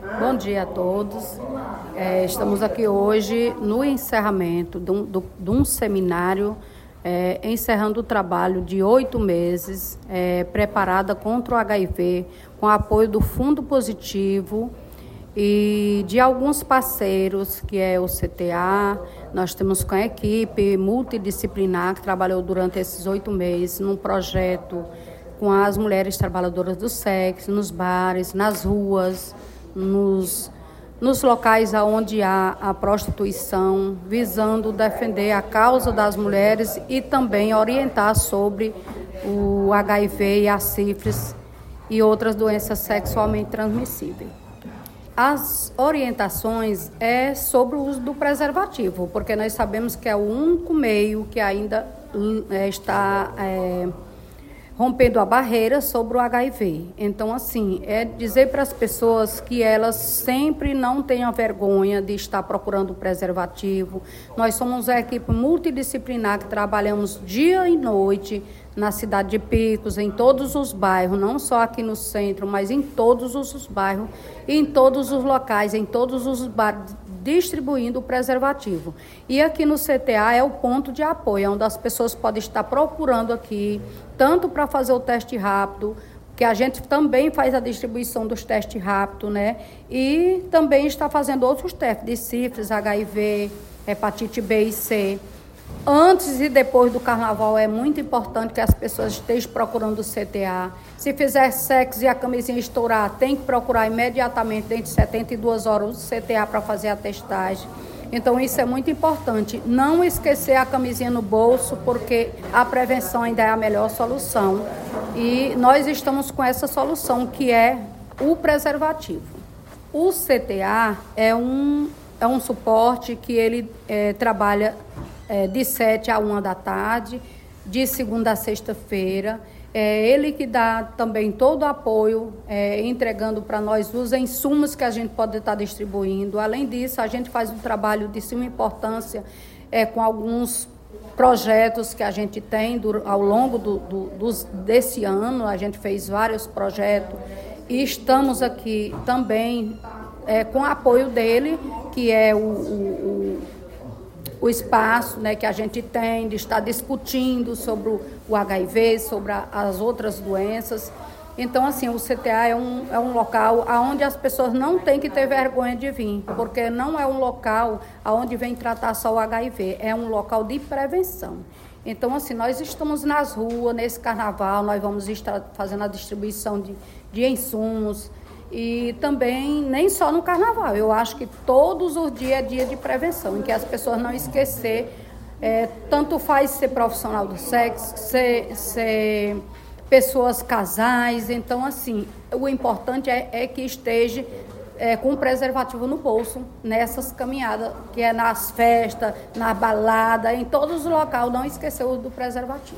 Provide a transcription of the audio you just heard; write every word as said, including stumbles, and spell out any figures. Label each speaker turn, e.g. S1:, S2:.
S1: Bom dia a todos. É, estamos aqui hoje no encerramento de um, do, de um seminário, é, encerrando o trabalho de oito meses, é, preparada contra o H I V, com apoio do Fundo Positivo e de alguns parceiros, que é o C T A. Nós temos com a equipe multidisciplinar que trabalhou durante esses oito meses num projeto com as mulheres trabalhadoras do sexo, nos bares, nas ruas, nos, nos locais onde há a prostituição, visando defender a causa das mulheres e também orientar sobre o H I V e a sífilis e outras doenças sexualmente transmissíveis. As orientações é sobre o uso do preservativo, porque nós sabemos que é o único meio que ainda é, está... É, rompendo a barreira sobre o H I V. Então, assim, é dizer para as pessoas que elas sempre não tenham vergonha de estar procurando o preservativo. Nós somos uma equipe multidisciplinar que trabalhamos dia e noite na cidade de Picos, em todos os bairros, não só aqui no centro, mas em todos os bairros, em todos os locais, em todos os bares, distribuindo o preservativo. E aqui no C T A é o ponto de apoio, onde as pessoas podem estar procurando aqui, tanto para fazer o teste rápido, que a gente também faz a distribuição dos testes rápidos, né? E também está fazendo outros testes de sífilis, H I V, hepatite B e C. Antes e depois do carnaval é muito importante que as pessoas estejam procurando o C T A. Se fizer sexo e a camisinha estourar, tem que procurar imediatamente, dentro de setenta e duas horas, o C T A para fazer a testagem. Então, isso é muito importante. Não esquecer a camisinha no bolso, porque a prevenção ainda é a melhor solução. E nós estamos com essa solução, que é o preservativo. O C T A é um, é um suporte que ele é, trabalha é, de sete a uma da tarde, de segunda a sexta-feira. É ele que dá também todo o apoio, é, entregando para nós os insumos que a gente pode estar distribuindo. Além disso, a gente faz um trabalho de suma importância é, com alguns projetos que a gente tem do, ao longo do, do, dos, desse ano. A gente fez vários projetos e estamos aqui também é, com o apoio dele, que é o... o, o o espaço, né, que a gente tem de estar discutindo sobre o H I V, sobre a, as outras doenças. Então, assim, o C T A é um, é um local onde as pessoas não têm que ter vergonha de vir, porque não é um local onde vem tratar só o H I V, é um local de prevenção. Então, assim, nós estamos nas ruas, nesse carnaval, nós vamos estar fazendo a distribuição de, de insumos, e também, nem só no carnaval, eu acho que todos os dias é dia de prevenção, em que as pessoas não esquecer, é, tanto faz ser profissional do sexo, ser, ser pessoas casais. Então, assim, o importante é, é que esteja é, com o preservativo no bolso, nessas caminhadas, que é nas festas, na balada, em todos os locais, não esquecer o do preservativo.